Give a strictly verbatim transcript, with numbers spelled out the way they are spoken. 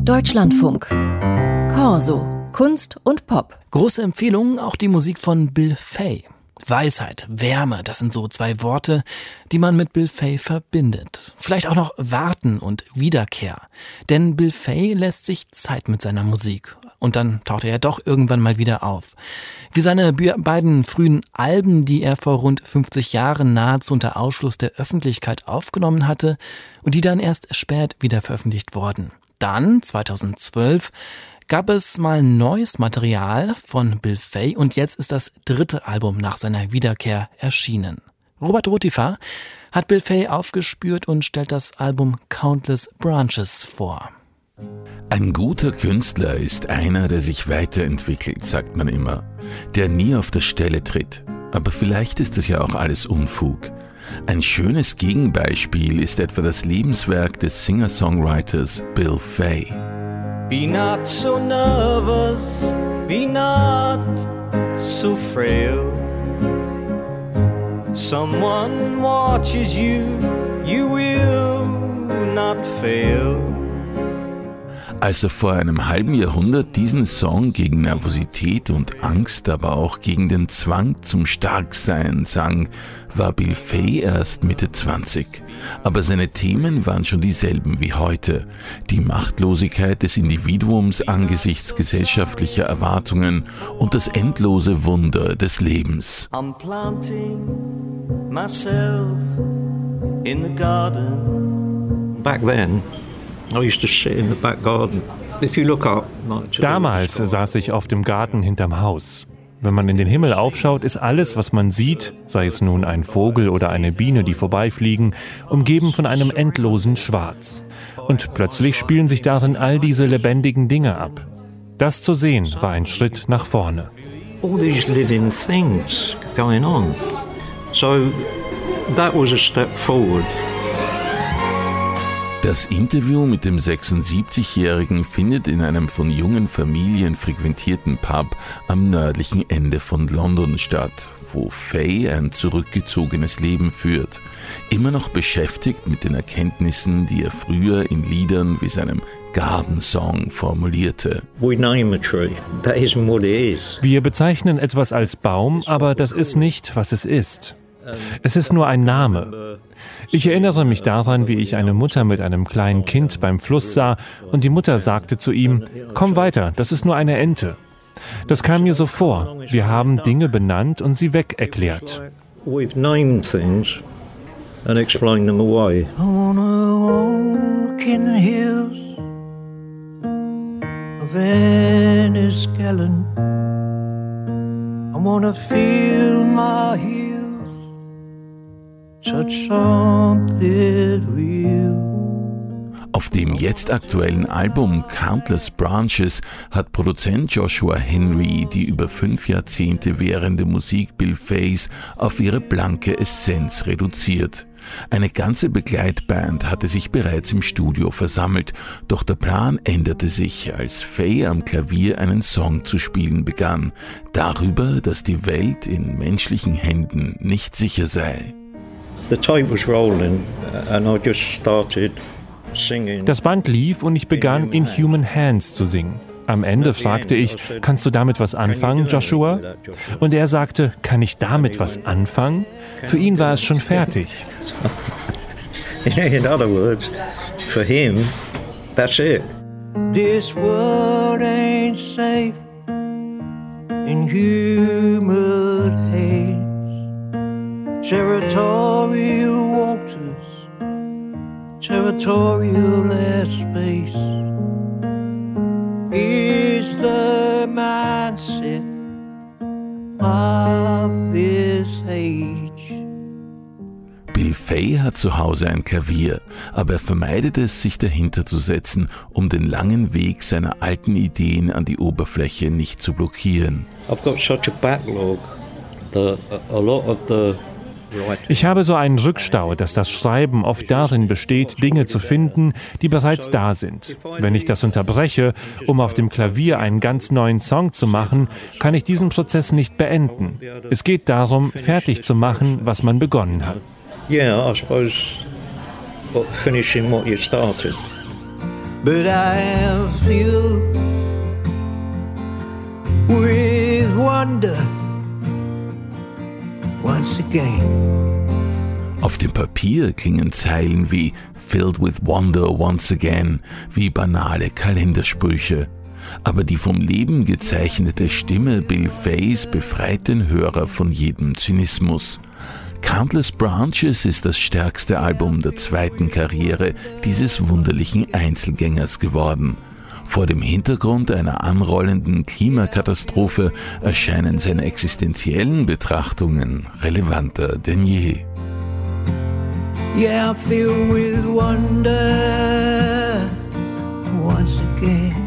Deutschlandfunk. Corso. Kunst und Pop. Große Empfehlung, auch die Musik von Bill Fay. Weisheit, Wärme, das sind so zwei Worte, die man mit Bill Fay verbindet. Vielleicht auch noch Warten und Wiederkehr. Denn Bill Fay lässt sich Zeit mit seiner Musik. Und dann taucht er ja doch irgendwann mal wieder auf. Wie seine beiden frühen Alben, die er vor rund fünfzig Jahren nahezu unter Ausschluss der Öffentlichkeit aufgenommen hatte und die dann erst spät wieder veröffentlicht wurden. Dann, zweitausendzwölf, gab es mal neues Material von Bill Fay und jetzt ist das dritte Album nach seiner Wiederkehr erschienen. Robert Rotifer hat Bill Fay aufgespürt und stellt das Album Countless Branches vor. Ein guter Künstler ist einer, der sich weiterentwickelt, sagt man immer, der nie auf der Stelle tritt. Aber vielleicht ist es ja auch alles Unfug. Ein schönes Gegenbeispiel ist etwa das Lebenswerk des Singer-Songwriters Bill Fay. Be not so nervous, be not so frail. Someone watches you, you will not fail. Als er vor einem halben Jahrhundert diesen Song gegen Nervosität und Angst, aber auch gegen den Zwang zum Starksein sang, war Bill Fay erst Mitte zwanzig. Aber seine Themen waren schon dieselben wie heute. Die Machtlosigkeit des Individuums angesichts gesellschaftlicher Erwartungen und das endlose Wunder des Lebens. I'm planting myself in the garden. Back then, I used to sit in the back garden. If you look up, Damals saß ich auf dem Garten hinterm Haus. Wenn man in den Himmel aufschaut, ist alles, was man sieht, sei es nun ein Vogel oder eine Biene, die vorbeifliegen, umgeben von einem endlosen Schwarz. Und plötzlich spielen sich darin all diese lebendigen Dinge ab. Das zu sehen, war ein Schritt nach vorne. all these living things going on. So that was a step forward. Das Interview mit dem sechsundsiebzigjährigen findet in einem von jungen Familien frequentierten Pub am nördlichen Ende von London statt, wo Fay ein zurückgezogenes Leben führt, immer noch beschäftigt mit den Erkenntnissen, die er früher in Liedern wie seinem Garden Song formulierte. We name a tree. That isn't what it is. Wir bezeichnen etwas als Baum, aber das ist nicht, was es ist. Es ist nur ein Name. Ich erinnere mich daran, wie ich eine Mutter mit einem kleinen Kind beim Fluss sah und die Mutter sagte zu ihm, komm weiter, das ist nur eine Ente. Das kam mir so vor. Wir haben Dinge benannt und sie weg erklärt. We've named things and explained them away. I wanna walk in the hills of Enniskillen. I wanna feel my heels touch something real. Auf dem jetzt aktuellen Album Countless Branches hat Produzent Joshua Henry die über fünf Jahrzehnte währende Musik Bill Fays auf ihre blanke Essenz reduziert. Eine ganze Begleitband hatte sich bereits im Studio versammelt, doch der Plan änderte sich, als Fay am Klavier einen Song zu spielen begann, darüber, dass die Welt in menschlichen Händen nicht sicher sei. The tape was rolling and I just started singing. Das Band lief und ich begann In Human Hands zu singen. Am Ende fragte ich, kannst du damit was anfangen, Joshua? Und er sagte, kann ich damit was anfangen? Für ihn war es schon fertig. In other words, for him, that's it. This world ain't safe in human hands. Territorial waters, territorial airspace is the mindset of this age. Bill Fay hat zu Hause ein Klavier, aber er vermeidet es, sich dahinter zu setzen, um den langen Weg seiner alten Ideen an die Oberfläche nicht zu blockieren. I've got such a backlog that a lot of the Ich habe so einen Rückstau, dass das Schreiben oft darin besteht, Dinge zu finden, die bereits da sind. Wenn ich das unterbreche, um auf dem Klavier einen ganz neuen Song zu machen, kann ich diesen Prozess nicht beenden. Es geht darum, fertig zu machen, was man begonnen hat. Yeah, I suppose finishing what you started. but I am filled with wonder once again. Auf dem Papier klingen Zeilen wie Filled with Wonder once again, wie banale Kalendersprüche. Aber die vom Leben gezeichnete Stimme Bill Fays befreit den Hörer von jedem Zynismus. Countless Branches ist das stärkste Album der zweiten Karriere dieses wunderlichen Einzelgängers geworden. Vor dem Hintergrund einer anrollenden Klimakatastrophe erscheinen seine existenziellen Betrachtungen relevanter denn je. Yeah, I feel with wonder once again.